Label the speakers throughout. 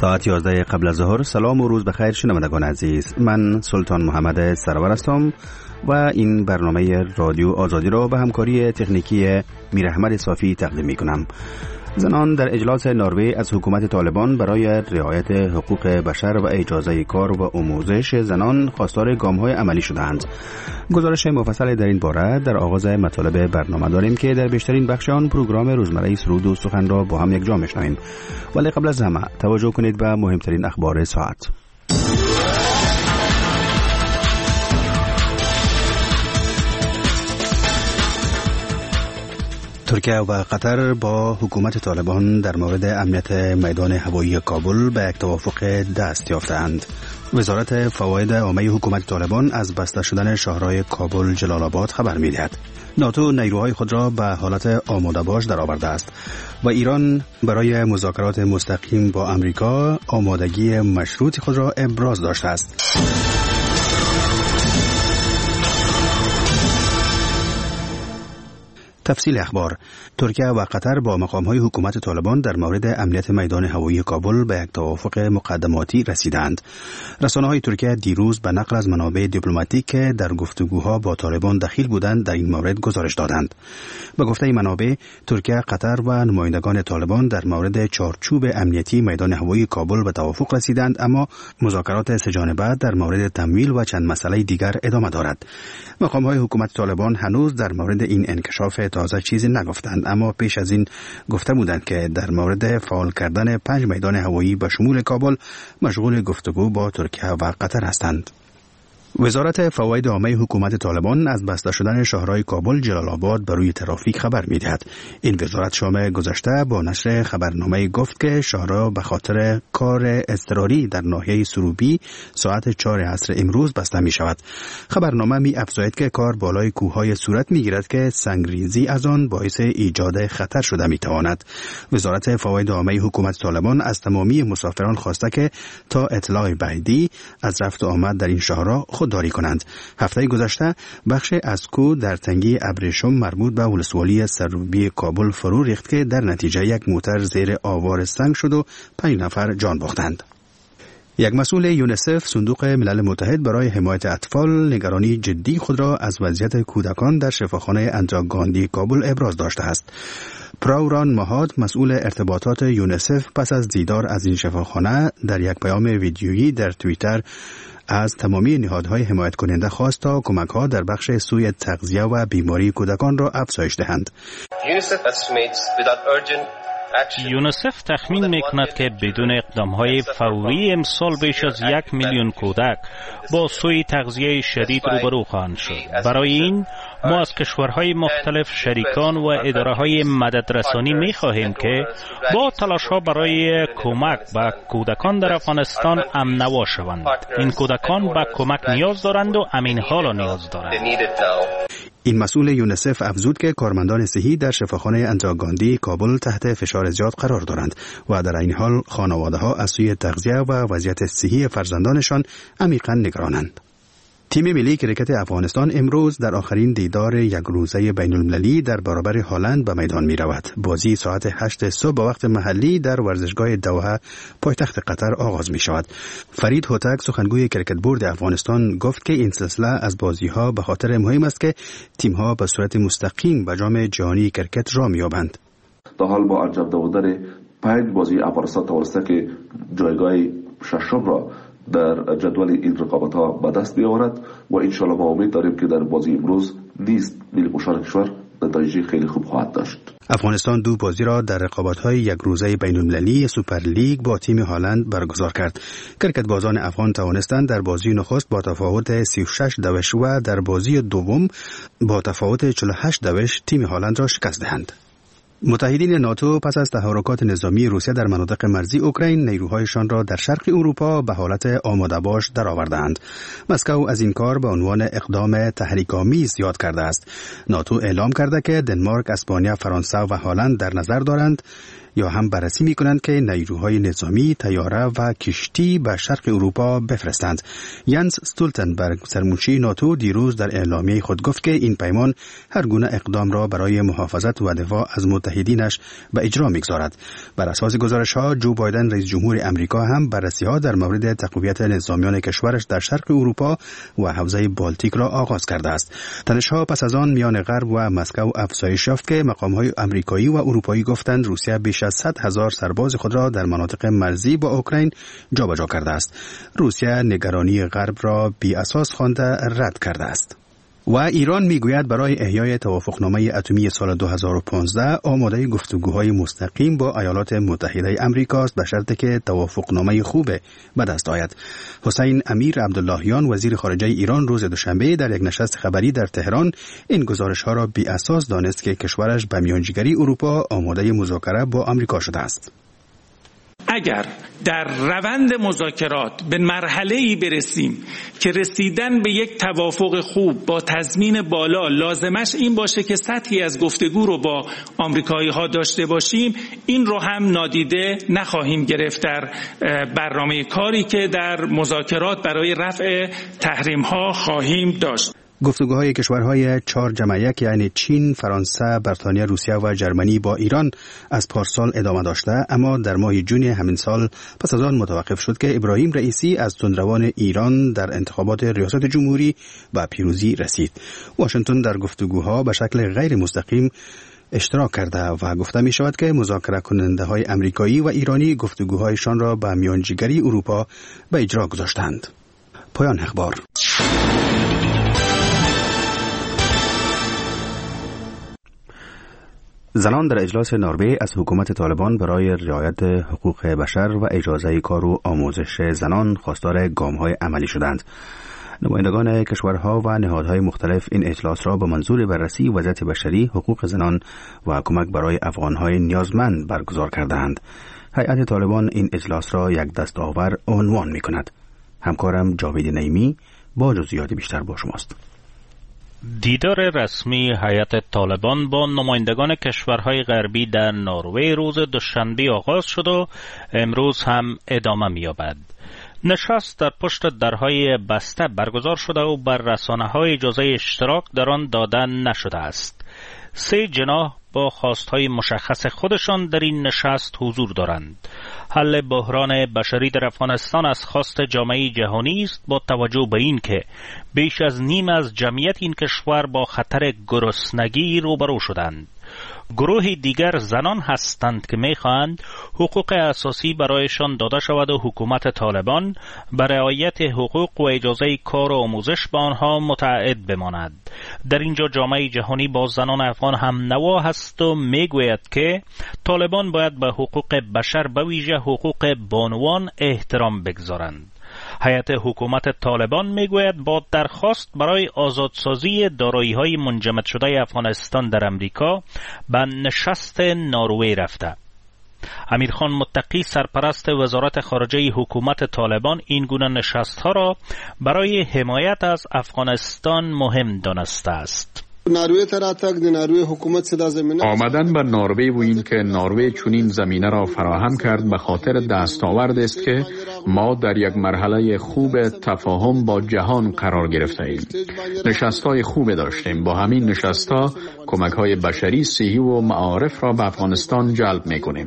Speaker 1: ساعت 11 قبل از ظهر. سلام و روز بخیر شنوندگان عزیز، من سلطان محمد سرور هستم و این برنامه رادیو آزادی را به همکاری تکنیکی میراحمد صافی تقدیم می کنم. زنان در اجلاس نروژ از حکومت طالبان برای رعایت حقوق بشر و اجازه کار و آموزش زنان خواستار گام‌های عملی شدند. گزارش مفصل در این باره در آغاز مطالب برنامه داریم که در بیشترین بخش آن پروگرام روزمره سرود و سخن را با هم یکجا می‌شنویم. ولی قبل از همه توجه کنید به مهمترین اخبار ساعت. ترکیه و قطر با حکومت طالبان در مورد امنیت میدان هوایی کابل به یک توافق دست یافتند. وزارت فواید عامه حکومت طالبان از بسته شدن شهرهای کابل جلال آباد خبر می‌دهد. ناتو نیروهای خود را به حالت آماده باش درآورده است و ایران برای مذاکرات مستقیم با امریکا آمادگی مشروط خود را ابراز داشته است. تفصیل اخبار. ترکیه و قطر با مقام‌های حکومت طالبان در مورد امنیت میدان هوایی کابل به یک توافق مقدماتی رسیدند. رسانه‌های ترکیه دیروز به نقل از منابع دیپلماتیک که در گفتگوها با طالبان دخیل بودند در این مورد گزارش دادند. به گفته منابع، ترکیه، قطر و نمایندگان طالبان در مورد چارچوب امنیتی میدان هوایی کابل به توافق رسیدند، اما مذاکرات سه‌جانبه در مورد تمویل و چند مسئله دیگر ادامه دارد. مقام‌های حکومت طالبان هنوز در مورد این انکشاف تازه چیزی نگفتند، اما پیش از این گفته بودند که در مورد فعال کردن 5 میدان هوایی به شمول کابل مشغول گفتگو با ترکیه و قطر هستند. وزارت فواید عامه حکومت طالبان از بسته شدن شهرهای کابل جلال آباد بر روی ترافیک خبر می‌دهد. این وزارت شام گذشته با نشر خبرنامه گفت که شهرها به خاطر کار اضطراری در ناحیه سروبی ساعت 4 عصر امروز بسته می‌شود. خبرنامه می‌افزاید که کار بالای کوههای صورت می‌گیرد که سنگریزی از آن باعث ایجاد خطر شده می‌تواند. وزارت فواید عامه حکومت طالبان از تمامی مسافران خواسته که تا اطلاع بعدی از رفت و آمد در این شهرها خودداری کنند. هفته گذشته بخش اسکو در تنگی ابریشم مربوط به ولسوالی سروبی کابل فرو ریخت که در نتیجه یک موتر زیر آوار سنگ شد و 5 نفر جان باختند. یک مسئول یونیسف صندوق ملل متحد برای حمایت اطفال نگرانی جدی خود را از وضعیت کودکان در شفاخانه اندرا گاندی کابل ابراز داشته است. پراوران مهاد مسئول ارتباطات یونیسف پس از دیدار از این شفاخانه در یک پیام ویدیویی در توییتر از تمامی نهادهای حمایت کننده خواست تا کمک‌ها در بخش سوی تغذیه و بیماری کودکان را افزایش دهند.
Speaker 2: یونیسف تخمین می‌کند که بدون اقدام‌های فوری امسال بیش از 1 میلیون کودک با سوء تغذیه شدید روبرو خواهند شد. برای این ما از کشورهای مختلف شریکان و اداره‌های مددرسانی می‌خواهیم که با تلاش‌ها برای کمک به کودکان در افغانستان امن‌نوا شوند. این کودکان به کمک نیاز دارند و همین حالا نیاز دارند.
Speaker 1: این مسئول یونیسف افزود که کارمندان صحی در شفاخانه اندرا گاندی کابل تحت فشار زیاد قرار دارند و در این حال خانواده‌ها از سوی تغذیه و وضعیت صحی فرزندانشان عمیقاً نگرانند. تیم ملی کرکت افغانستان امروز در آخرین دیدار یک روزه بین المللی در برابر هالند به میدان می رود. بازی ساعت 8 صبح به وقت محلی در ورزشگاه دوحه پایتخت قطر آغاز می شود. فرید هوتک سخنگوی کرکت بورد افغانستان گفت که این سلسله از بازی ها به خاطر مهم است که تیم ها به صورت مستقیم به جام جهانی کرکت را می یابند.
Speaker 3: تا حال با انجام دادن 5 بازی افغانستان توانسته که جایگاه ششم را در جدول این رقابت ها به دست بیاورد و انشالله ما امید داریم که در بازی امروز نیز ملی پوشان کشور نتایج خیلی خوب خواهد داشت.
Speaker 1: افغانستان 2 بازی را در رقابت‌های یک روزه بین‌المللی سوپر لیگ با تیم هالند برگزار کرد. کرکتبازان افغان توانستند در بازی نخست با تفاوت 36 دوش و در بازی دوم با تفاوت 48 دوش تیم هالند را شکست دهند. متحدین ناتو پس از تحرکات نظامی روسیه در مناطق مرزی اوکراین نیروهایشان را در شرق اروپا به حالت آماده باش درآوردند. مسکو از این کار به عنوان اقدام تحریک‌آمیز یاد کرده است. ناتو اعلام کرده که دنمارک، اسپانیا، فرانسه و هلند در نظر دارند یا هم بررسی می کنند که نیروهای نظامی، طیاره و کشتی به شرق اروپا بفرستند. ینس استولتنبرگ سرمنشی ناتو دیروز در اعلامیه خود گفت که این پیمان هر گونه اقدام را برای محافظت و دفاع از متحدینش به اجرا می‌گذارد. بر اساس گزارش‌ها جو بایدن رئیس جمهور امریکا هم بررسی‌ها در مورد تقویت نظامیان کشورش در شرق اروپا و حوزه بالتیک را آغاز کرده است. تنش‌ها پس از آن میان غرب و مسکو افزایش یافت که مقام‌های آمریکایی و اروپایی گفتند روسیه بیش از 100,000 سرباز خود را در مناطق مرزی با اوکراین جابجا کرده است. روسیه نگرانی غرب را بی اساس خوانده رد کرده است. و ایران میگوید برای احیای توافقنامه اتمی سال 2015 آماده گفتگوهای مستقیم با ایالات متحده آمریکا است به شرطی که توافقنامه خوب به دست آید. حسین امیر عبداللهیان وزیر خارجه ایران روز دوشنبه در یک نشست خبری در تهران این گزارش‌ها را بی اساس دانست که کشورش به میانجیگری اروپا آماده مذاکره با آمریکا شده است.
Speaker 4: اگر در روند مذاکرات به مرحله‌ای برسیم که رسیدن به یک توافق خوب با تضمین بالا لازمش این باشه که سطحی از گفتگو رو با آمریکایی‌ها داشته باشیم، این رو هم نادیده نخواهیم گرفت در برنامه کاری که در مذاکرات برای رفع تحریم‌ها خواهیم داشت.
Speaker 1: گفتگوهای کشورهای 4+1 یعنی چین، فرانسه، بریتانیا، روسیه و جرمنی با ایران از پارسال ادامه داشته، اما در ماه جون همین سال پس از آن متوقف شد که ابراهیم رئیسی از تندروان ایران در انتخابات ریاست جمهوری به پیروزی رسید. واشنگتن در گفتگوها به شکل غیر مستقیم اشتراک کرده و گفته می شود که مذاکره کننده های امریکایی و ایرانی گفتگوهایشان را به میانجیگری اروپا به اجرا گذاشتند. پایان اخبار. زنان در اجلاس نروژ از حکومت طالبان برای رعایت حقوق بشر و اجازه کار و آموزش زنان خواستار گام‌های عملی شدند. نمایندگان کشورها و نهادهای مختلف این اجلاس را به منظور بررسی وضعیت بشری، حقوق زنان و کمک برای افغان‌های نیازمند برگزار کردند. هیئت طالبان این اجلاس را یک دستاور عنوان می‌کند. همکارم جاوید نعیمی با جزئیات بیشتر با شماست.
Speaker 2: دیدار رسمی هیئت طالبان با نمایندگان کشورهای غربی در نروژ روز دوشنبه آغاز شد و امروز هم ادامه می‌یابد. نشست در پشت درهای بسته برگزار شده و بر رسانه‌های اجازه اشتراک در آن داده نشده است. 3 جناح با خواستهای مشخص خودشان در این نشست حضور دارند. حل بحران بشری در افغانستان از خواست جامعه جهانی است با توجه به این که بیش از نیم از جمعیت این کشور با خطر گرسنگی روبرو شدند. گروه دیگر زنان هستند که می‌خواهند حقوق اساسی برایشان داده شود و حکومت طالبان برای رعایت حقوق و اجازه کار و آموزش به آنها متعهد بماند. در اینجا جامعه جهانی با زنان افغان هم نوا هست و میگوید که طالبان باید به حقوق بشر به ویژه حقوق بانوان احترام بگذارند. هیئت حکومت طالبان میگوید با درخواست برای آزادسازی دارایی‌های منجمد شده افغانستان در امریکا به نشست نروژ رفته. امیرخان متقی سرپرست وزارت خارجه حکومت طالبان این گونه نشست‌ها را برای حمایت از افغانستان مهم دانسته است.
Speaker 5: آمدن به نروژ و این که نروژ چنین زمینه را فراهم کرد به خاطر دستاورد است که ما در یک مرحله خوب تفاهم با جهان قرار گرفته ایم. نشست‌های خوب داشتیم. با همین نشست‌ها کمک‌های بشری، صحی و معارف را به افغانستان جلب می‌کنیم.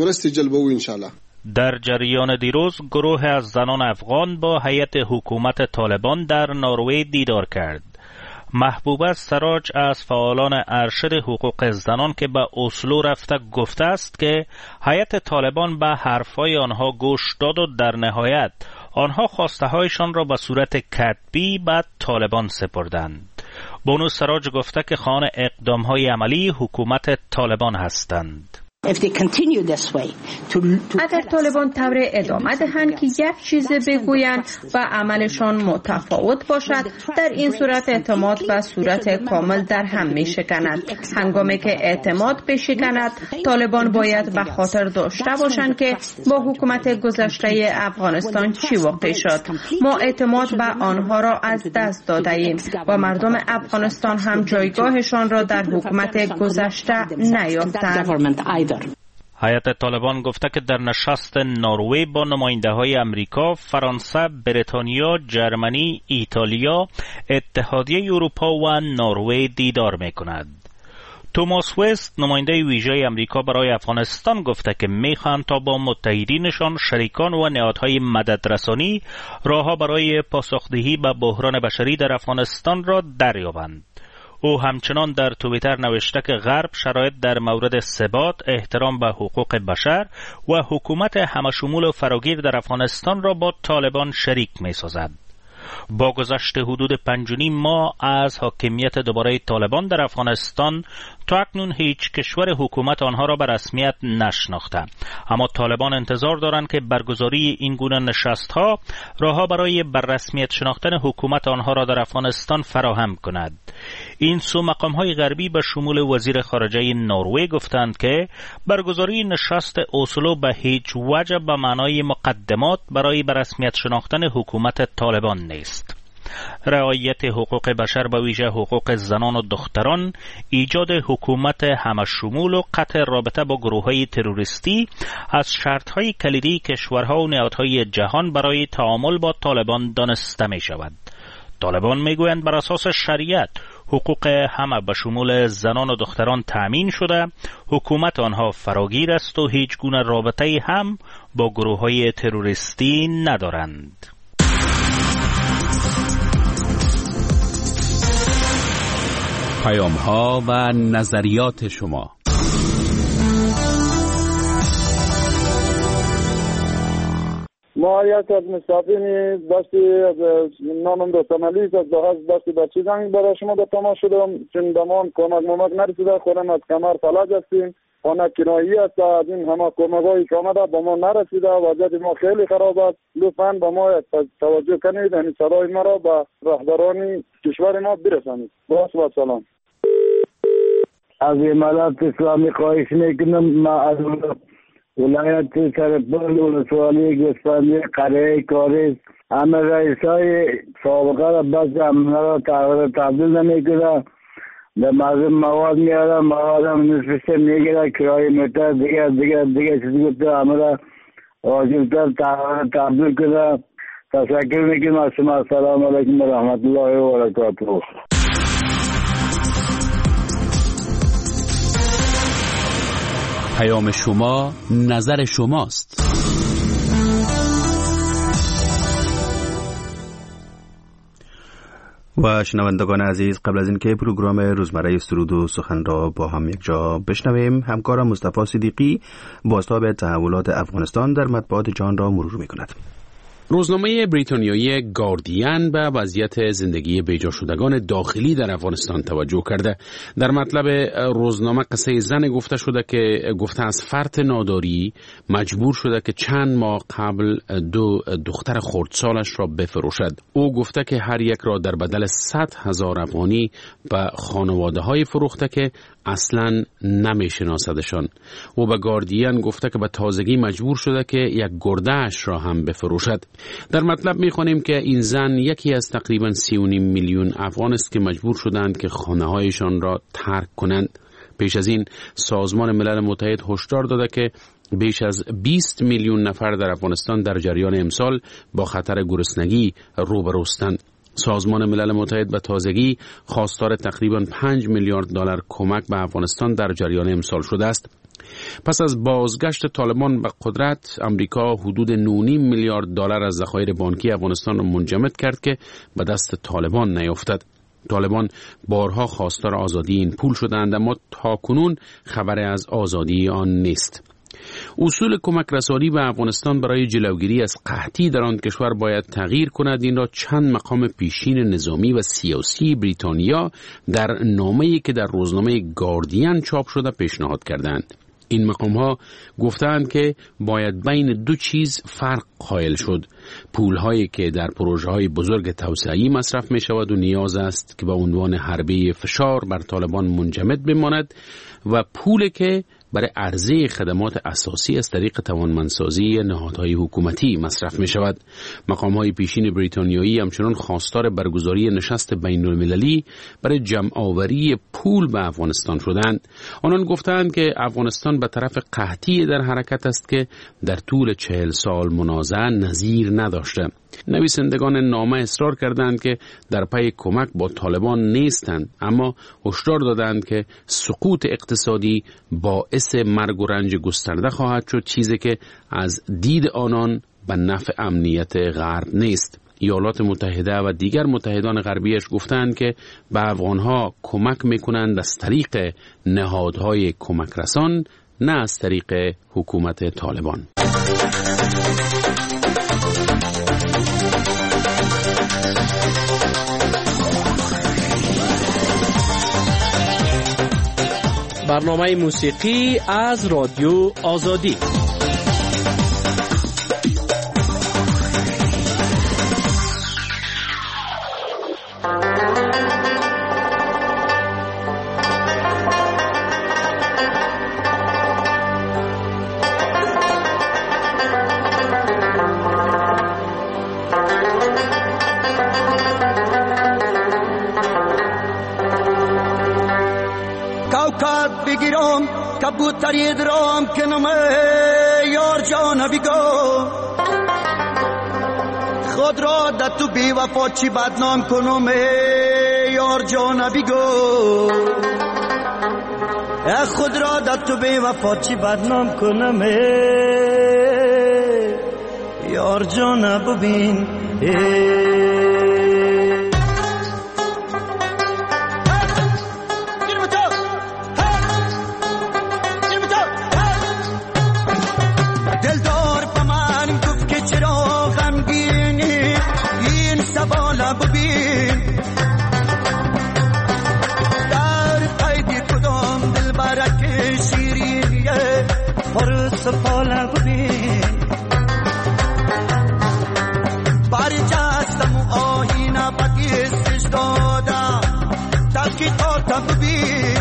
Speaker 2: در جریان دیروز گروه از زنان افغان با هیئت حکومت طالبان در نروژ دیدار کرد. محبوبه سراج از فعالان ارشد حقوق زنان که به اسلو رفته گفته است که هیئت طالبان به حرفهای آنها گوش داد و در نهایت آنها خواسته هایشان را به صورت کتبی به طالبان سپردند. بانو سراج گفته که خواهان اقدام های عملی حکومت طالبان هستند.
Speaker 6: اگر طالبان طور ادامه دهند که یک چیز بگویند و عملشان متفاوت باشد، در این صورت اعتماد به صورت کامل در هم می شکند. هنگامی که اعتماد بشکند، طالبان باید به خاطر داشته باشند که با حکومت گذشته افغانستان چی واقع شد. ما اعتماد به آنها را از دست داده ایم و مردم افغانستان هم جایگاهشان را در حکومت گذشته نیافتند.
Speaker 2: هیئت طالبان گفته که در نشست نروژ با نماینده‌های امریکا، فرانسه، بریتانیا، جرمنی، ایتالیا، اتحادیه اروپا و نروژ دیدار می‌کند. توماس وست، نماینده ویژه امریکا برای افغانستان، گفته که می‌خواهند تا با متحدینشان، شریکان و نهادهای مددرسانی راه‌ها برای پاسخدهی به بحران بشری در افغانستان را دریابند. او همچنان در توییتر نوشته که غرب شرایط در مورد ثبات، احترام به حقوق بشر و حکومت همشمول و فراگیر در افغانستان را با طالبان شریک می‌سازد. با گذشت حدود 5.5 ماه از حاکمیت دوباره طالبان در افغانستان، تا اکنون هیچ کشور حکومت آنها را به رسمیت نشناخته، اما طالبان انتظار دارند که برگزاری این گونه نشست‌ها راه‌ها برای بر رسمیت شناختن حکومت آنها را در افغانستان فراهم کند. این سو مقام‌های غربی به شمول وزیر خارجه نروژ گفتند که برگزاری نشست اسلو به هیچ وجه به معنای مقدمات برای بر رسمیت شناختن حکومت طالبان نیست. رعایت حقوق بشر به ویژه حقوق زنان و دختران، ایجاد حکومت همشمول و قطع رابطه با گروه‌های تروریستی از شرط‌های کلیدی کشورها و نهادهای جهان برای تعامل با طالبان دانسته می‌شود. طالبان می‌گویند بر اساس شریعت حقوق همه به شمول زنان و دختران تأمین شده، حکومت آنها فراگیر است و هیچ گونه رابطه‌ای هم با گروه‌های تروریستی ندارند.
Speaker 1: پیام‌ها و نظریات شما.
Speaker 7: ما یک از مسافرین دستی نامم دو تمالی از دستی بچی زنگ برای شما به تماس شدم، چون دمان کمک نرسیده، خودم از کمر فلج هستیم، خانه کنایی است، از این همه کمک‌هایی که آمده با ما نرسیده، وضعیت ما خیلی خراب است. لطفاً با ما توجه کنید، یعنی صدای ما را به رهبران کشور ما برسانید. با سلام.
Speaker 8: از امارات اسلامی خواهش میکنم، ما از ولایت سرپل ولسوالی گستاندی قریه کاریز همه رئیسای سابقه را بس امنا را تبدیل نمیکنه، به مردم مواد میاره، مواد هم نصفش میگیره، کرایه میتر دیگه چیزی گفته همه را واجبتر تبدیل کنه. تشکر میکنم از شما. السلام علیکم و رحمت الله و برکاته.
Speaker 1: پیام شما، نظر شماست. و شنوندگان عزیز، قبل از اینکه پروگرام روزمره سرود و سخن را با هم یک جا بشنویم، همکارم مصطفی صدیقی بازتاب تحولات افغانستان در مطبوعات جهان را مرور می‌کند.
Speaker 5: روزنامه بریتانیایی گاردین به وضعیت زندگی بیجا شدگان داخلی در افغانستان توجه کرده. در مطلب روزنامه قصه زن گفته از فرط ناداری مجبور شده که چند ماه قبل 2 دختر خردسالش را بفروشد. او گفته که هر یک را در بدل 100,000 افغانی به خانواده های فروخته که اصلاً نمیشناسدشان. او به گاردین گفته که به تازگی مجبور شده که یک گرده اش را هم بفروشد. در مطلب می‌خوانیم که این زن یکی از تقریباً 3.5 میلیون افغان است که مجبور شدند که خانه‌هایشان را ترک کنند. پیش از این سازمان ملل متحد هشدار داده که بیش از 20 میلیون نفر در افغانستان در جریان امسال با خطر گرسنگی روبروستند. سازمان ملل متحد به تازگی خواستار تقریباً 5 میلیارد دلار کمک به افغانستان در جریان امسال شده است. پس از بازگشت طالبان به قدرت، امریکا حدود 9.5 میلیارد دلار از ذخایر بانکی افغانستان را منجمد کرد که به دست طالبان نیفتد. طالبان بارها خواستار آزادی این پول شدند، اما تاکنون خبری از آزادی آن نیست. اصول کمک رسانی به افغانستان برای جلوگیری از قحطی در آن کشور باید تغییر کند. این را چند مقام پیشین نظامی و سیاسی بریتانیا در نامه‌ای که در روزنامه گاردین چاپ شده پیشنهاد کردند. این مقام ها گفتند که باید بین 2 چیز فرق قائل شد: پولهایی که در پروژه های بزرگ توسعه‌ای مصرف می شود و نیاز است که به عنوان حربه فشار بر طالبان منجمد بماند، و پولی که برای عرضه خدمات اساسی از طریق توانمندسازی نهادهای حکومتی مصرف می شود. مقام‌های پیشین بریتانیایی همچنان خواستار برگزاری نشست بین‌المللی برای جمع‌آوری
Speaker 9: پول به افغانستان شدند، آنان گفتند که افغانستان به طرف قحطی در حرکت است که در طول 40 سال منازعه نظیر نداشته. نویسندگان نامه اصرار کردند که در پی کمک با طالبان نیستند، اما هشدار دادند که سقوط اقتصادی باعث مرگ و رنج گسترده خواهد شد، چیزی که از دید آنان به نفع امنیت غرب نیست. ایالات متحده و دیگر متحدان غربیش گفتند که به افغانها کمک میکنند از طریق نهادهای کمک رسان، نه از طریق حکومت طالبان.
Speaker 10: برنامه موسیقی از رادیو آزادی.
Speaker 11: کبوتری درام کنم یار جان بیگو، خود را در تو بی وفا چی بدنام کنم یار جان بیگو، خود را در تو بی وفا چی بدنام کنم یار جان ببین. سپالا ببین باری جستم آهینا بکیستش دادا تاکی تا ببین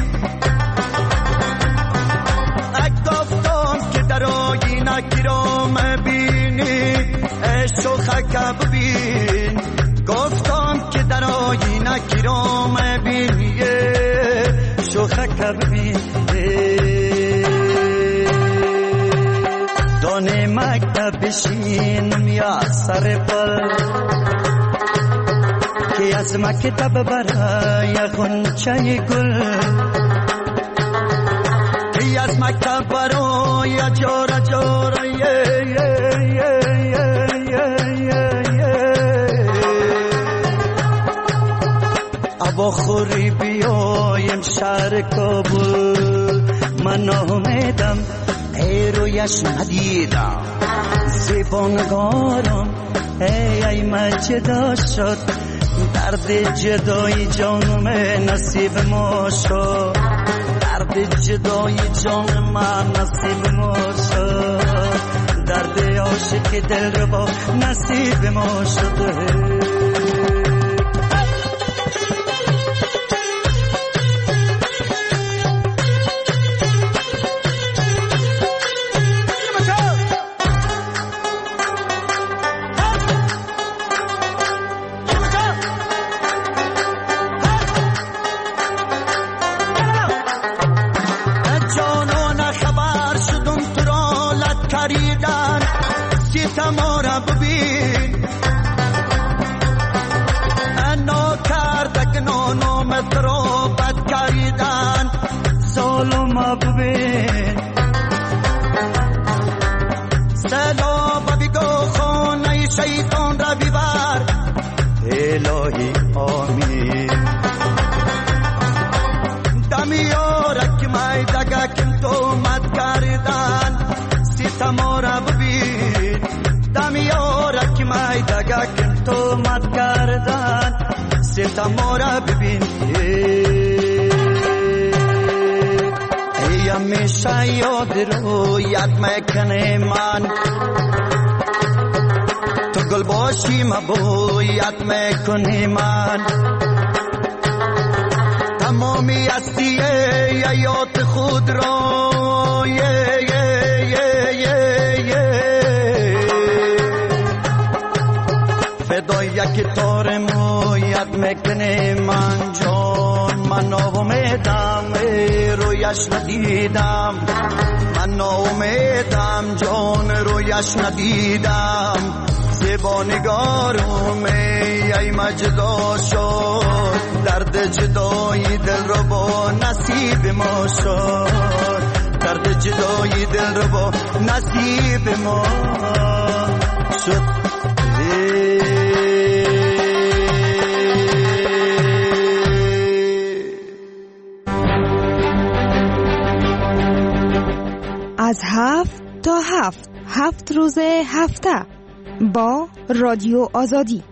Speaker 11: گفتم که در آهینا کرام بینی شوخک ببین، گفتم که در آهینا کرام بینی شوخک ببین. دانه مکتب بشینم یا سر پل که از مکتب برای غنچه گل، که از مکتب برای جارا جارا ابا خوری بیایم شهر کابل، من آمدم ای رویش ندیدم زیبانگارم ای من جدا شد، درد جدای جانم نصیب ما شد، درد جدای جان من نصیب ما شد، درد عاشق دل رو با نصیب ما شد. سلام بگو خانه شیطان را بیبر الهی آمین. دمیارک مای دگاکم تو مد کردن ستما را ببین، دمیارک مای دگاکم تو مد کردن ستما را ببین. همیشه یاد رویت میکنه من، تو گل باشی مبویت میکنی من، تمامی هستی حیات خود را فدای یک تار مویت میکنه من جان، من امیدم رویش ندیدم، من ناامیدم جان رویش ندیدم. زیبا نگارم ای مجدا شد، درد جدایی دل رو با نصیب ما شد، درد جدایی دل رو با نصیب ما شد.
Speaker 12: از 7 تا 7 روز هفته با رادیو آزادی.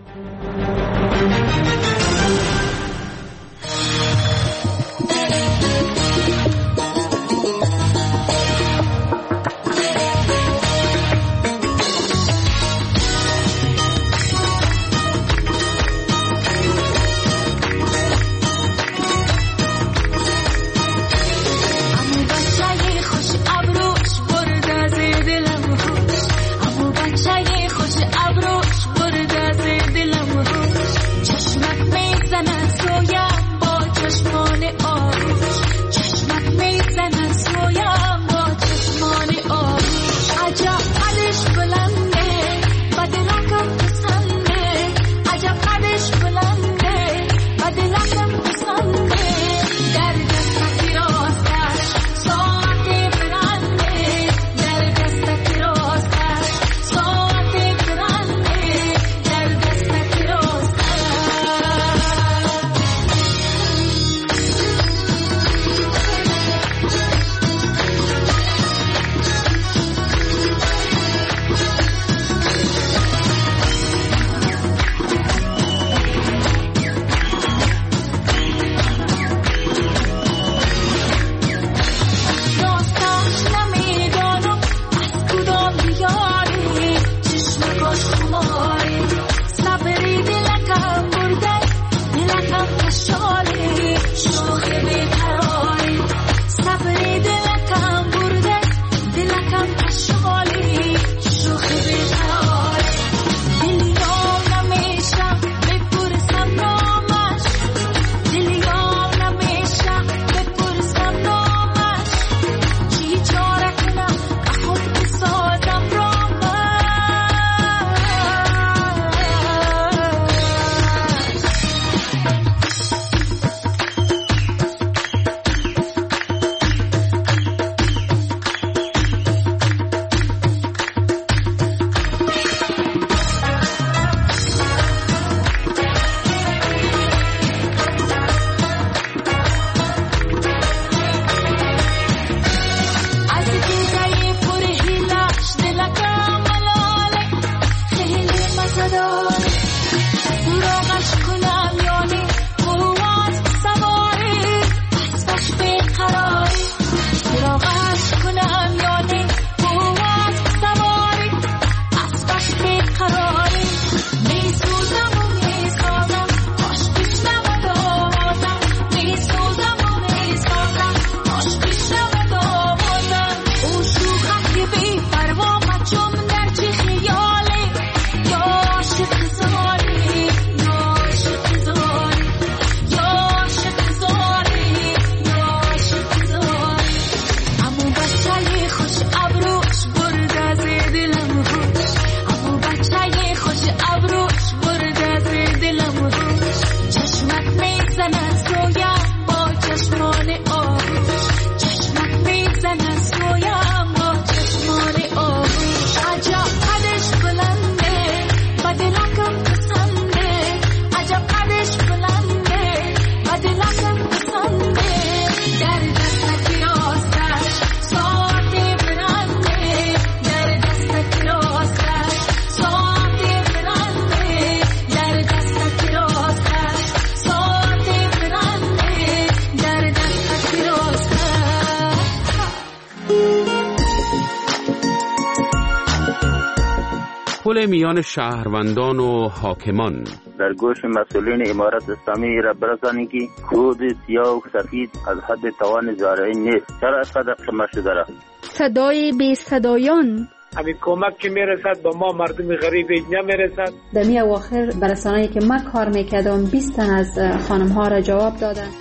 Speaker 9: پل میان شهروندان و حاکمان.
Speaker 13: در گوش مسئولین امارت اسلامی را برسانید که کود سیاه و سفید از حد توان زارعین نیست. چرا اینقدر کم شده است؟
Speaker 14: صدای بی صدایان.
Speaker 15: همین کمک که میرسد به ما مردم غریب نمیرسد.
Speaker 14: در می اواخر برسانه‌ای که من کار میکردم 20 تن از خانم ها را جواب دادن.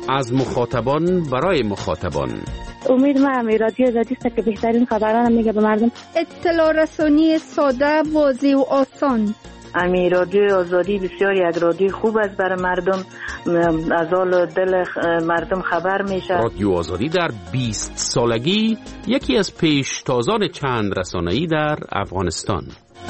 Speaker 9: از مخاطبان برای مخاطبان.
Speaker 16: امید ما رادیو آزادی است که بهترین خبران میگه به مردم.
Speaker 14: اطلاع رسانی ساده، واضح و آسان.
Speaker 17: رادیو آزادی بسیار یک رادیو خوب است برای مردم، از حال دل مردم خبر میشه.
Speaker 9: رادیو آزادی در 20 سالگی یکی از پیشتازان چند رسانه‌ای در افغانستان.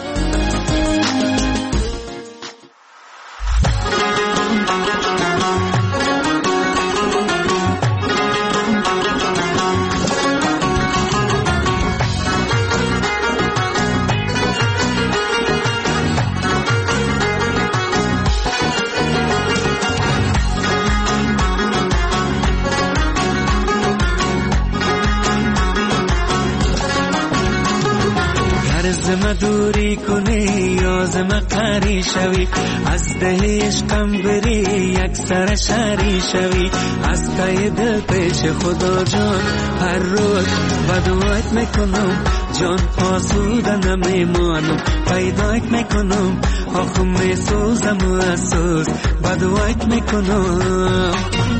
Speaker 11: زم دوری کنی یا زم قری شوی، از ده عشقم بری یک سر شری شوی، از تای دل پیش خدا جان هر روز بدوایت میکنم، جان آسوده نمیمانم، پیدایت میکنم، آخم میسوزم و اسوز بدوایت میکنم.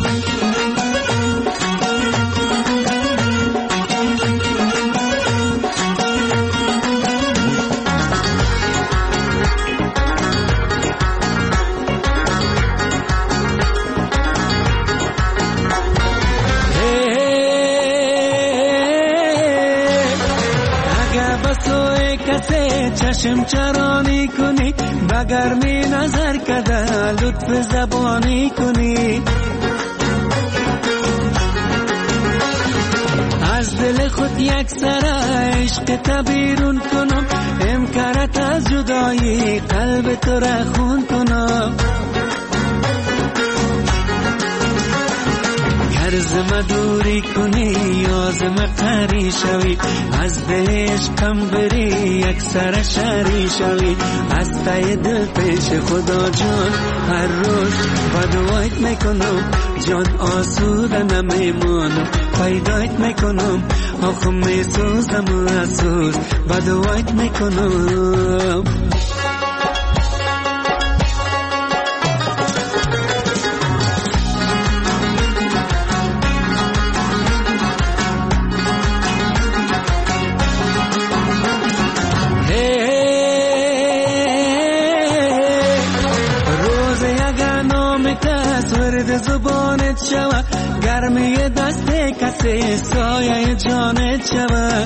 Speaker 11: چشم چرانی کنی، بگرمی نظر کده لطف زبانی کنی، از دل خود یک سر عشق تبیرون کنم، امکارت از جدایی قلب تو را خون کنم. زم دوری کنی یا زم قری شوی، از ده عشقم بری یک سر شری شوی، از تای دل پیش خدا جان هر روز بدوایت میکنم، جان آسوده نمیمانم، پیدایت میکنم، آخم میسوزم و اسوز بدوایت میکنم. زبانت شوه گرمی دست کسی سایه جانت شوه،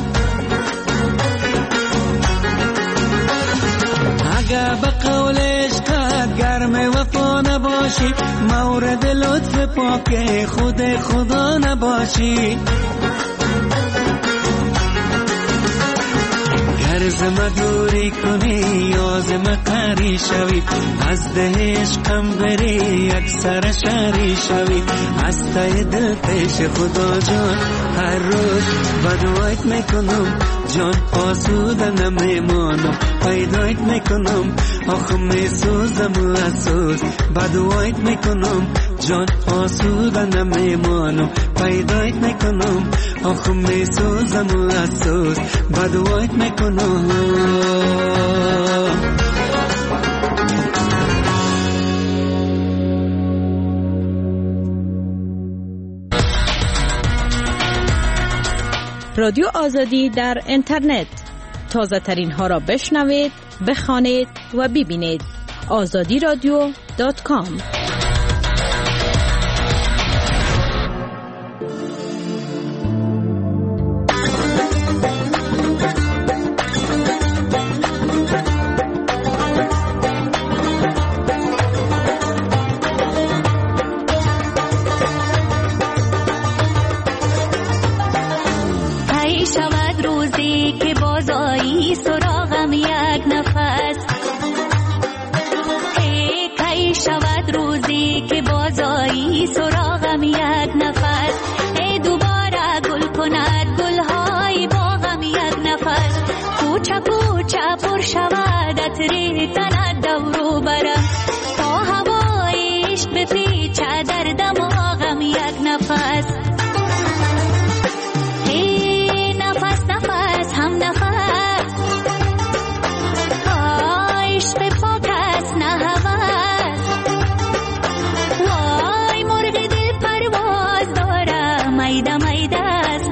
Speaker 11: اگه به قول عشقت گرم وفا نباشی، مورد لطف پاک خود خدا نباشی. زم دوری کنی یا زم قری شوی، از ده عشقم بری یک سر شری شوی، از تای دل پیش خدا جان هر روز بدوایت میکنم، جان آسوده نمیمانم، پیدایت میکنم، آخم میسوزم و اسوز بدوایت میکنم، جان آسوده نمیمانم، پیدایت میکنم، آخم میسوزم و اسوز بدوایت میکنم.
Speaker 18: رادیو آزادی در اینترنت، تازه ترین ها را بشنوید، بخوانید و ببینید. azadiradio.com.
Speaker 19: وای مرغ دل پرواز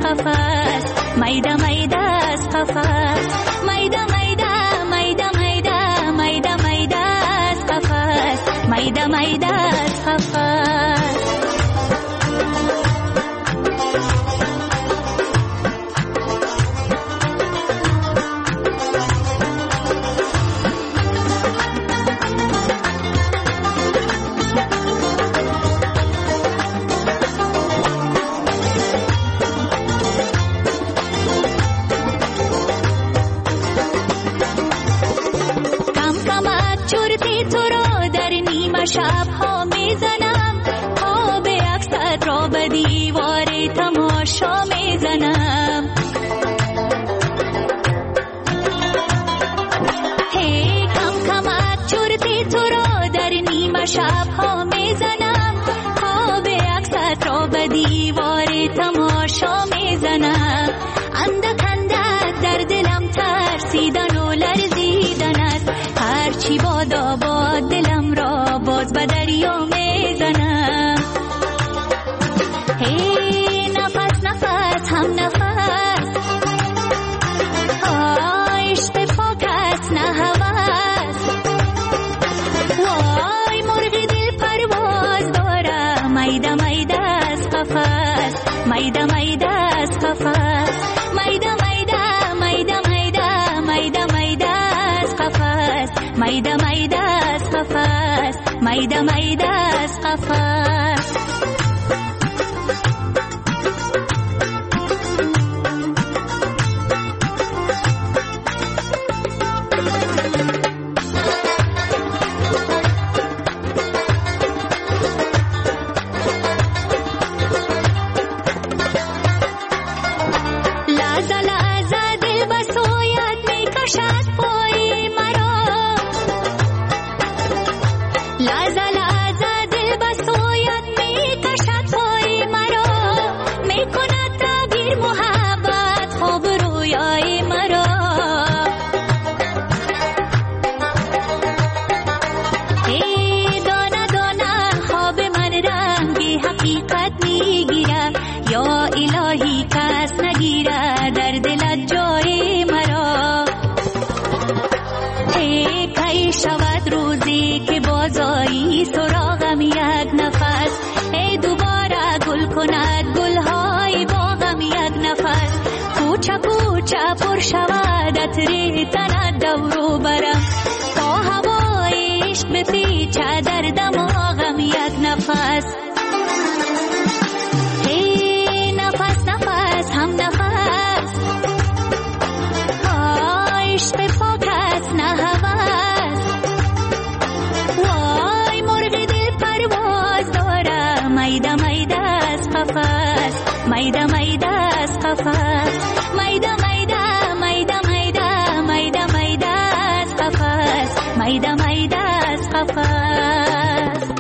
Speaker 19: قفس میده میده از قفس میده میده میده میده میده میده از قفس میده میده از قفس شب‌ها میزنم خواب عکست را به دیوار تماشا میزنم هی کم کمک چرتی تو را در نیمه شب‌ها میزنم خواب عکست را به دیوار تماشا میزنم اندک اندک در دلم ترسیدن و لرزیدن است هرچی بادا باد دلم را باز به دریا میزنم هی نفس نفس هم نفس عشق پاک است نه هوس وای مرغ دل پرواز داره میده میده از قفس میده میده از قفس میده میده میده میده میده میده از قفس میده میده از قفس میده میده از قفس سراغم یک نفس ای دوباره گل کند گلهای باغم یک نفس کوچه کوچه پر شود عطر تن دورو برم تا هوای عشق بپیچه در دماغم یک نفس هی نفس نفس هم نفس عشق پاک است نه هوس وای مرغ دل پرواز داره میده میده از قفس میده میده از قفس میده میده میده میده میده میده از قفس میده میده از قفس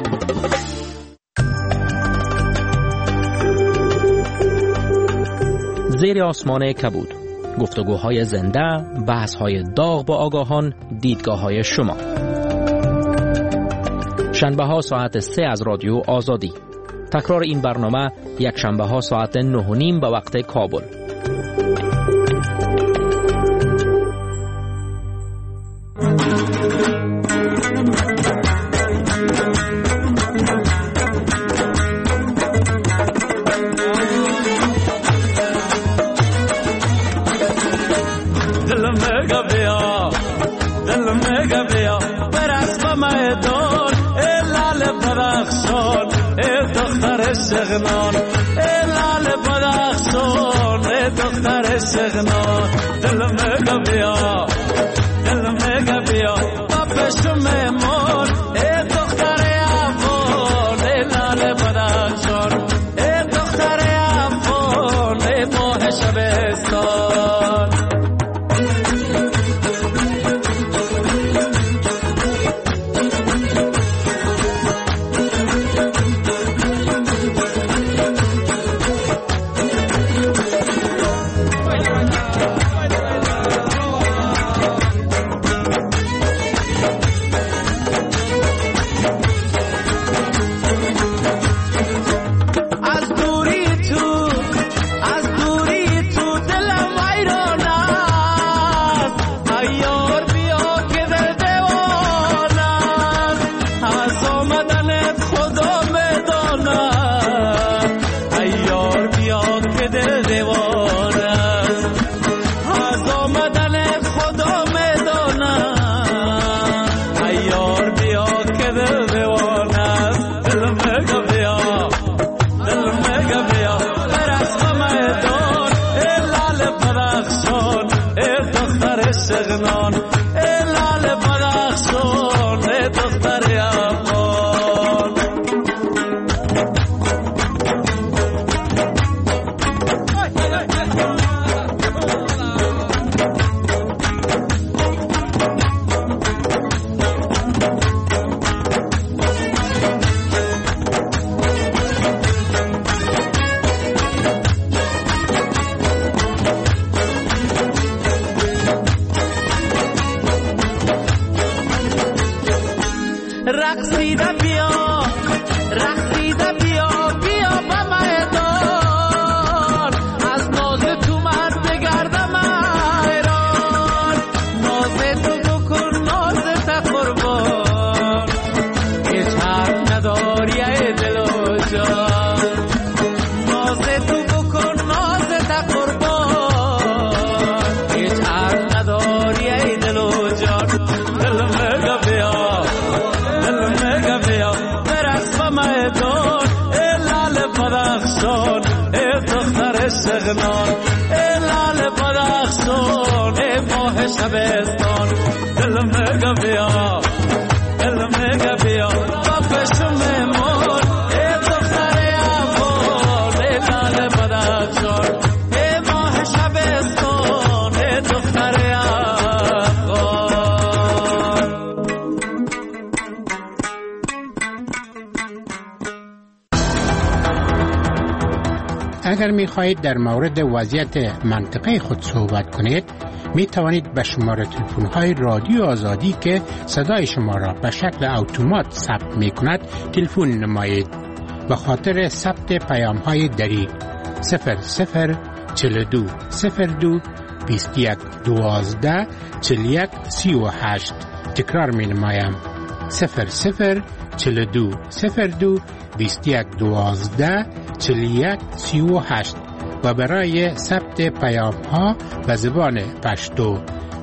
Speaker 10: زیر آسمان کبود گفتگوهای زنده، بحث‌های داغ با آگاهان، دیدگاه‌های شما. شنبه‌ها ساعت 3 از رادیو آزادی. تکرار این برنامه یک شنبه‌ها ساعت 9:30 به وقت کابل.
Speaker 11: شغنان لال بدخشان دختر شغنان دل میگه بیا بابشم مون دختر افغان لال بدخشان دختر افغان ماه شبستان سغنان لال بدخشان دختر افغان سغنان لال بدخشان ماه شبستان دل میگه بیا دل میگه بیا بابشم مون دختر افغان لال بدخشان ماه شبستان دختر افغان.
Speaker 20: اگر می خواهید در مورد وضعیت منطقه خود صحبت کنید می توانید به شماره تلفن های رادیو آزادی که صدای شما را به شکل اتومات ثبت می کند تلفن نمایید. به خاطر ثبت پیام های دری 0042 02 21 12 41 38 تکرار می نمایم 0042 02 21 12 41 38 و برای ثبت پیام ها به زبان پشتو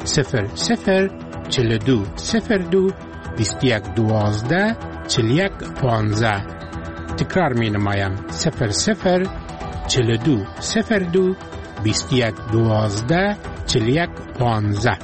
Speaker 20: 0042 02 21 12 41 15 تکرار می نمایم 0042 02 21 12 41 15.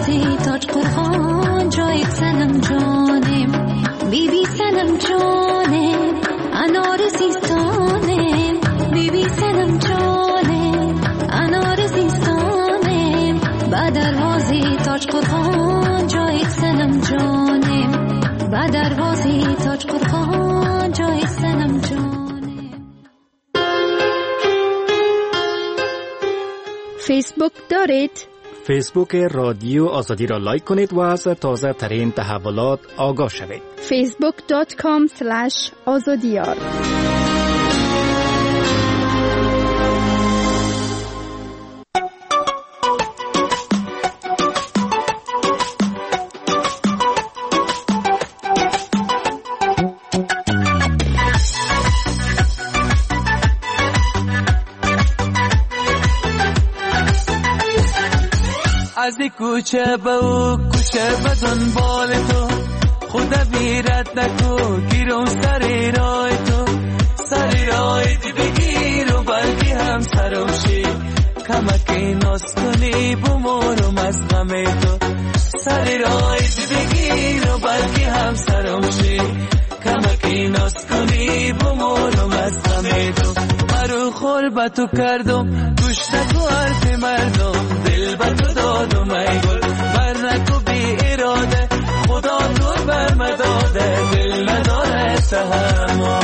Speaker 19: دروازه تاج قرآن جای سنم جانم بیبی سنم جانم انار زیستانم بیبی سنم جانم انار زیستانم با دروازه تاج قرآن جای سنم جانم با دروازه تاج قرآن جای سنم جانم.
Speaker 14: فیسبوک دارید؟
Speaker 10: فیسبوک رادیو آزادی را لایک کنید و از تازه ترین تحولات آگاه شوید.
Speaker 14: facebook.com/azadiyar.
Speaker 11: از کوچه به او کوچه به دنبال تو خدا بیرت نکو گیرم سر راه تو سر راه دی بگیر و بلکه هم سرم شی کمکی ناز کنی بمورم از غم تو سر راه دی بگیر و بلکه هم سرم شی کمکی ناز کنی بمورم از غم تو مرو خور با تو کردم گوش نکو حرف مردم دل با تو دادم ای گل بر نکو بی اراده خدا تو بر مداده دل نداره تحمل.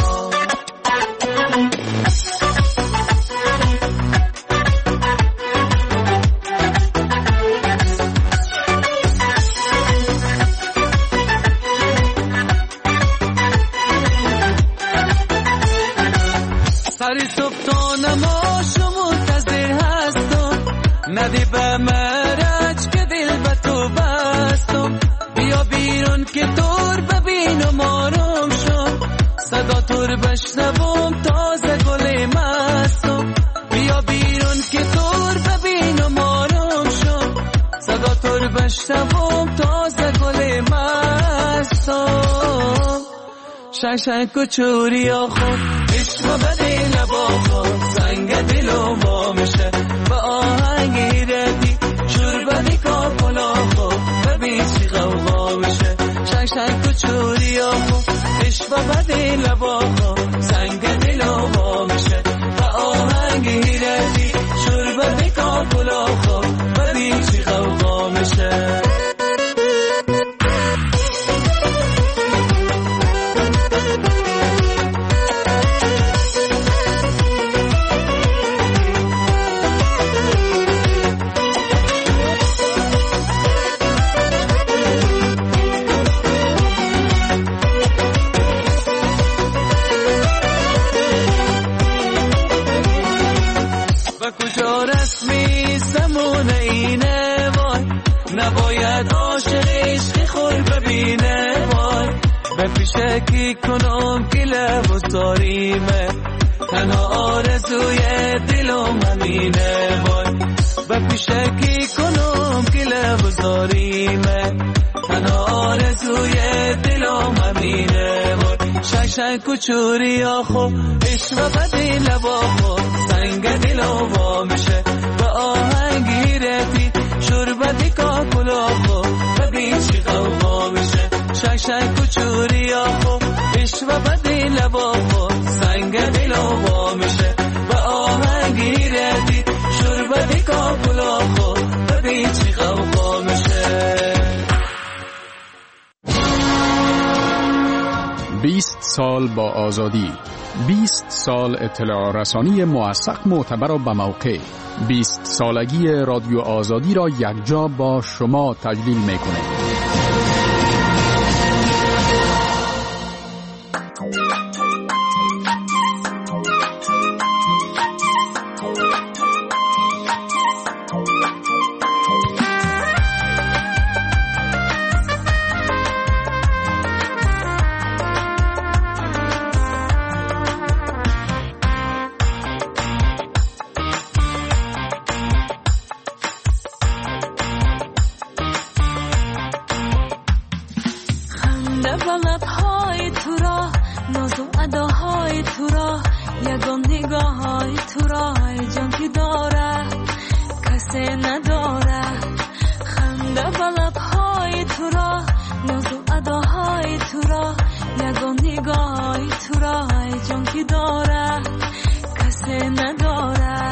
Speaker 11: سر صبح تا نماز منتظر هستم ندی به مرج که دل به تو بستم بیا بیرون که دور ببینم آروم شم صدا تور بشنوم تازه گل مستم بیا بیرون که دور ببینم آروم شم صدا تور بشنوم تازه گل مستم شنگ و چوری آخون عشق بده لبا خون سنگ دلو با میشه با آهنگی ردی شور بدی کاپلا خون ببین چی غوغا میشه شنگ و چوری آخون عشق بده لبا خون سنگ دلو با میشه با آهنگی ردی شور بدی کاپلا خون ببین چی غوغا میشه. کجا رسمی زمونه اینه وای نباید عاشق عشق خور ببینه وای به پیشه کی کنم که لب و زاریمه تنها آرزوی دلم همینه وای به پیشه کی کنم که لب و زاریمه تنها آرزوی دلم همینه وای شنگ کچوری آخو عشق بدی لبا خو سنگ دلو وا میشه با آهنگی رتی شور بدی کاکلا خو ببین چی غوغا میشه شنگ کچوری آخو عشق بدی لبا خو سنگ دلو وا میشه با آهنگی رتی شور بدی کاکلا خو ببین چی غوغا میشه.
Speaker 5: 20 سال با آزادی، 20 سال اطلاع رسانی موثق معتبر و بموقع، 20 سالگی رادیو آزادی را یکجا با شما تجلیل میکنه.
Speaker 19: خنده به لبهای تو را، ناز و اداهای تو را، یگان نگاهی تو را، ای جان که داره کسی نداره.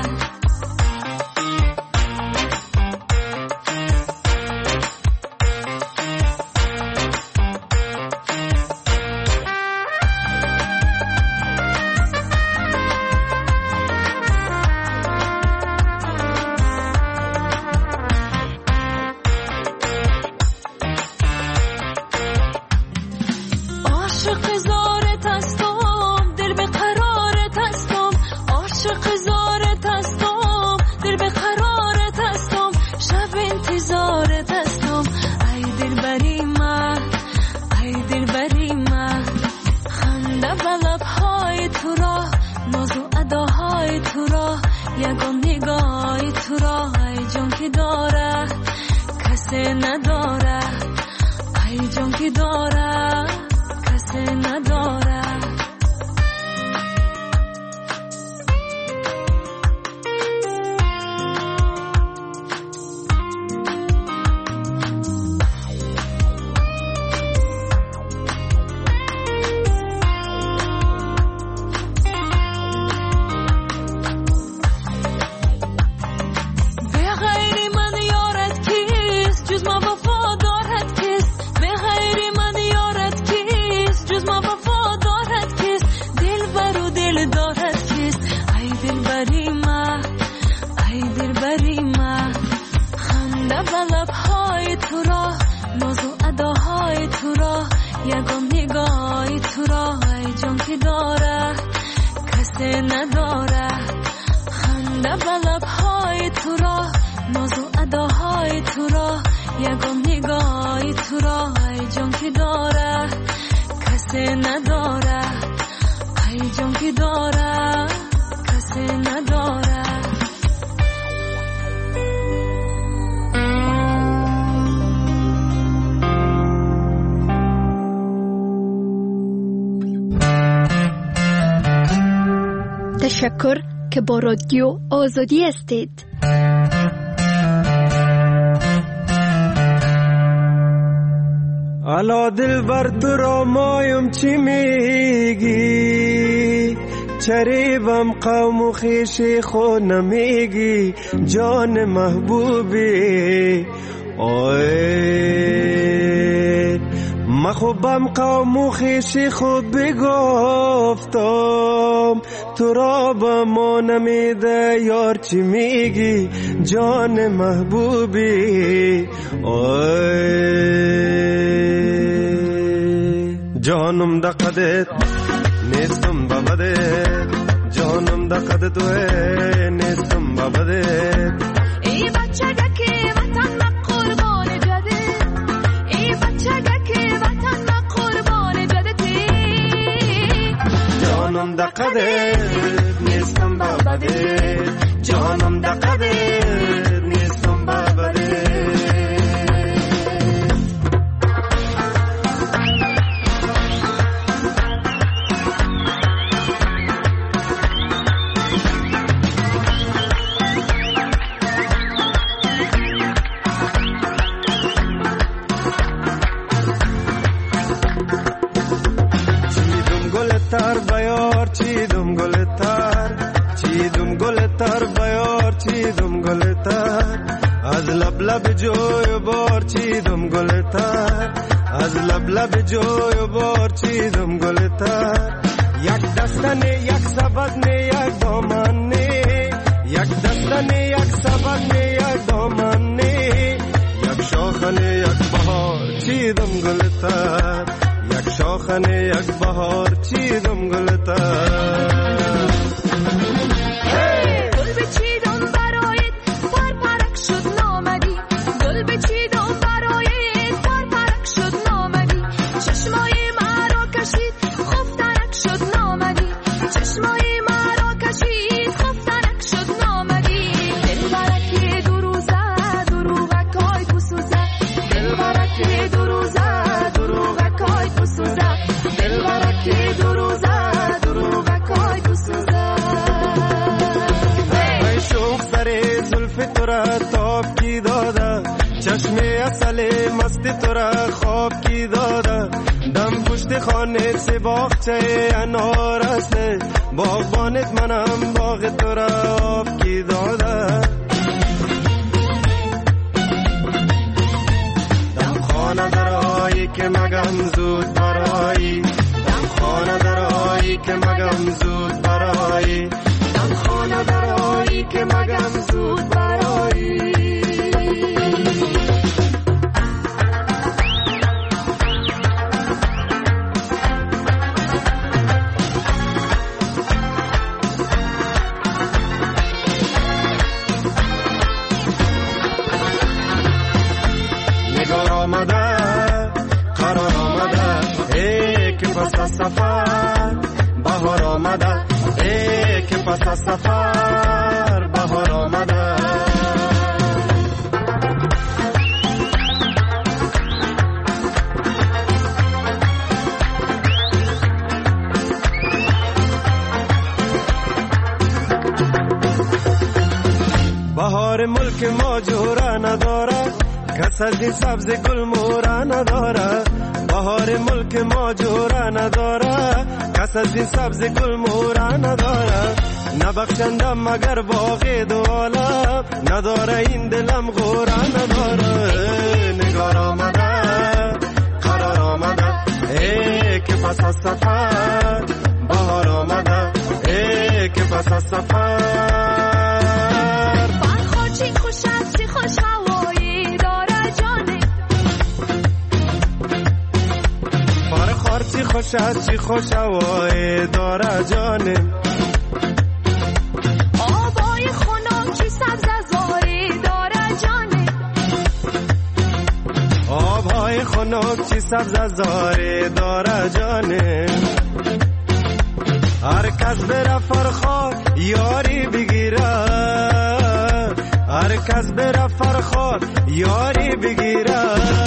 Speaker 14: تشکر که با رادیو آزادی هستید.
Speaker 21: الا دلبر تو را مایم چی میگی؟ چریبم قوم و خیش خود نمیگی جان محبوبی. اوه مخوبم قوم و خیش خود بگفتم تو را با ما نمیده یار چی میگی جان محبوبی. جانم دا قدت نیستم بابدت، جانم دا قدت نیستم بابدت.
Speaker 19: ای بچه که وطن ما قربان جده، ای بچه که وطن ما قربان جده.
Speaker 21: جانم دا قدت نیستم بابدت، جانم دا قدت نیستم بابدت. تر بیار چیدم گل تر، چیدم گل تر بیار چیدم گل تر. از لب لب جوی بار چیدم گل تر، از لب لب جوی بار چیدم گل تر. یک دستنه یک سبدنه یک دامنه، یک دستنه یک سبدنه یک دامنه. یک شاخنه یک بهار چیدم گل تر، یک شاخنه یک بهار چیدم گل تر.
Speaker 19: گل بچیدم برایت پرپرک شد نامدی، گل بچیدم برایت پرپرک شد نامدی. چشمای مرا کشید خفتنک شد نامدی، چشمای مرا کشید خفتنک شد نامدی. دل برکی دو روزه دروغکای بسوزه، دل برکی دو روزه دروغکای بسوزه، دل برکی دو روزه دروغکای
Speaker 21: وقت تو را خواب کی داده دم پشت خانه سه باغچه انار است باغبانت منم باغ تو را آب کی داده دم خانه درایی که مگم زود برایی دم خانه درایی که مگم زود برایی دم خانه درایی که مگم زود برایی سفر بهار آمده ای که پس از سفر بهار آمده بهار ملک ما جورا نداره کس از این سبز گل مورا نداره بهار ملک ما جورا نداره کس از این سبز گل مورا نداره نبخشندم مگر باغ دو عالم نداره این دلم غورا نداره نگار آمده قرار آمده ای که پس از سفر بهار آمده ای که پس از سفر
Speaker 19: بخور چی خوش است چی خوش هوایی داره جانه
Speaker 21: چی خوش است چی خوش هوای داره جانم
Speaker 19: آبای خنک چی سبز زاری داره جانم
Speaker 21: آبهای خنک چی سبز زاری داره جانم هر کس بره فرخار یاری بگیره هر کس بره فرخار یاری بگیره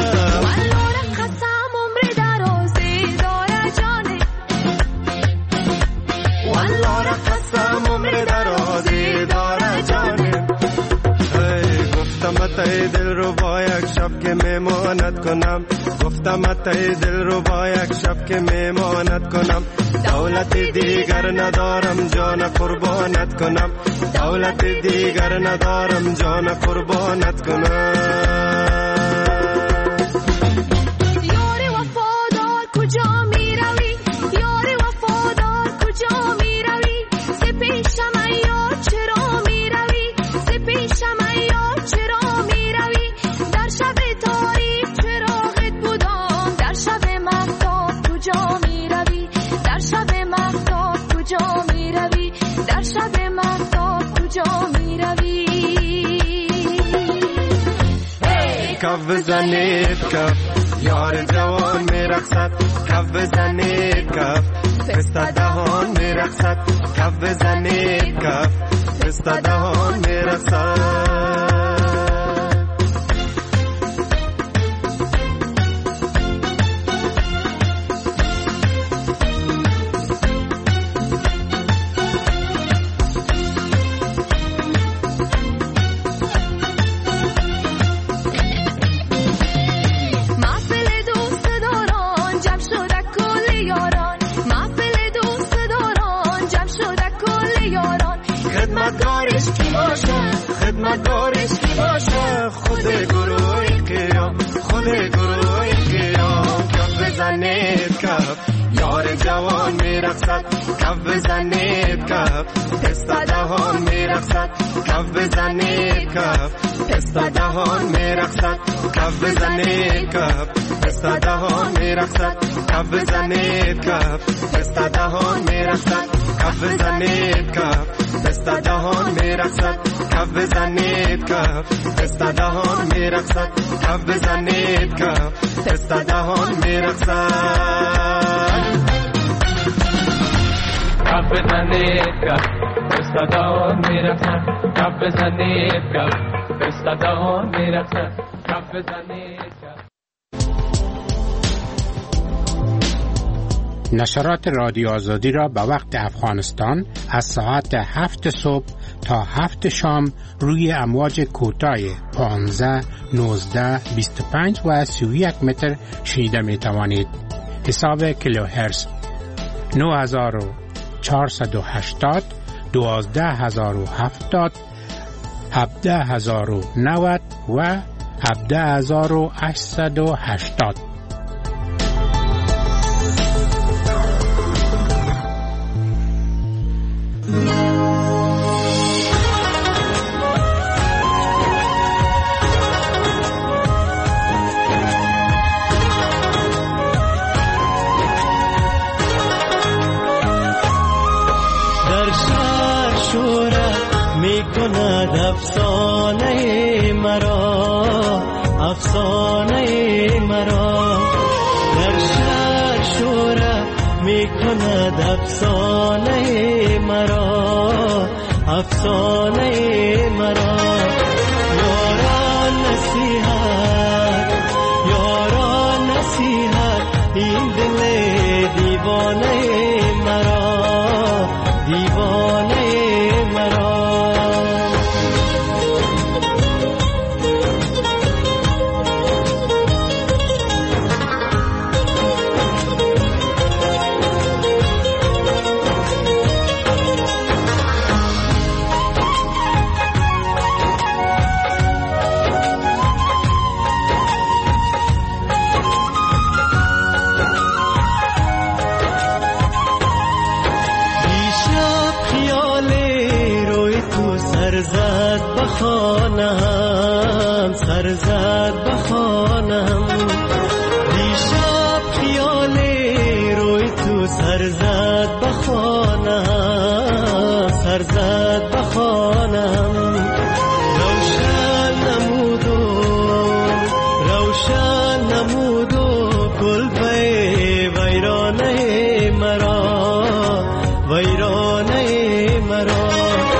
Speaker 21: ای دل رو با یک شب که میمانت کنم گفتم ای دل رو با یک شب که میمانت کنم دولت دیگر ندارم جان قربانت کنم دولت دیگر ندارم جان قربانت کنم
Speaker 19: یاری وفادار کجا می روی یاری وفادار کجا می روی ز پیشم ایار چرا می روی ز پیشم ایار چرا
Speaker 21: کف بزنید کف یار جوان میرقصد کف بزنید کف پسته دهان میرقصد کف بزنید کف پسته دهان میرقصد خدمتگارش کی باشه خود گروه قیام خود گروه قیام کف بزنید کف یار جوان میرقصد کف بزنید کف پسته دهان میرقصد کف بزنید کف پسته دهان میرقصد کف بزنید کف پسته دهان میرقصد کف بزنید کف پسته دهان میرقصد کف بزنید کف پسته دهان میرقصد کف بزنید کف پسته دهان میرقصد کف بزنید کف پسته دهان میرقصد
Speaker 3: کف بزنید کف پسته دهان میرقصد کف بزنید کف پسته دهان میرقصد کف بزنید کف.
Speaker 20: نشرات رادیو آزادی را به وقت افغانستان از ساعت 7 صبح تا 7 شام روی امواج کوتاه 15 19 25 و 31 متر شنیده می توانید. حساب کیلوهرتز 9480 12070 17090 و 17880.
Speaker 11: افسانه مرا در شهر شوره می کند افسانه مرا یاران نصیحت این دل دیوانه مرا سرزد بخانم دیشب خیال روی تو سرزد بخانم روشن نمودو گل به ویرانه مرا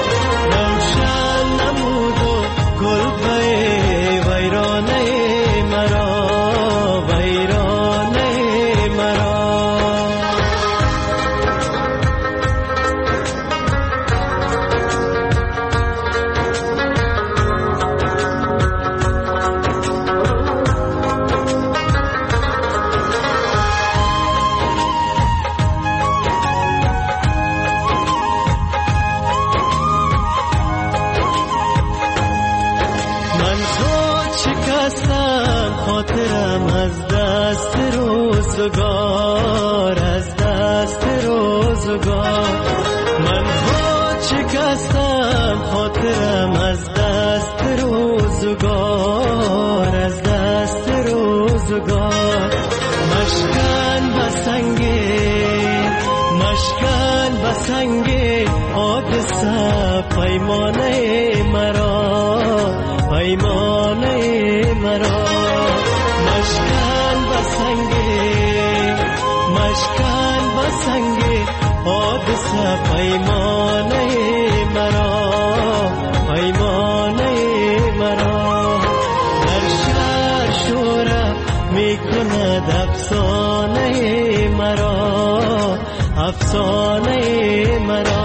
Speaker 11: از دست روزگار من خود شکستم خاطرم از دست روزگار مشکن بسنگ حادثه پیمانه مرا مشکن بسنگ حادثه پیمانه مرا در شهر شوره می کند افسانه مرا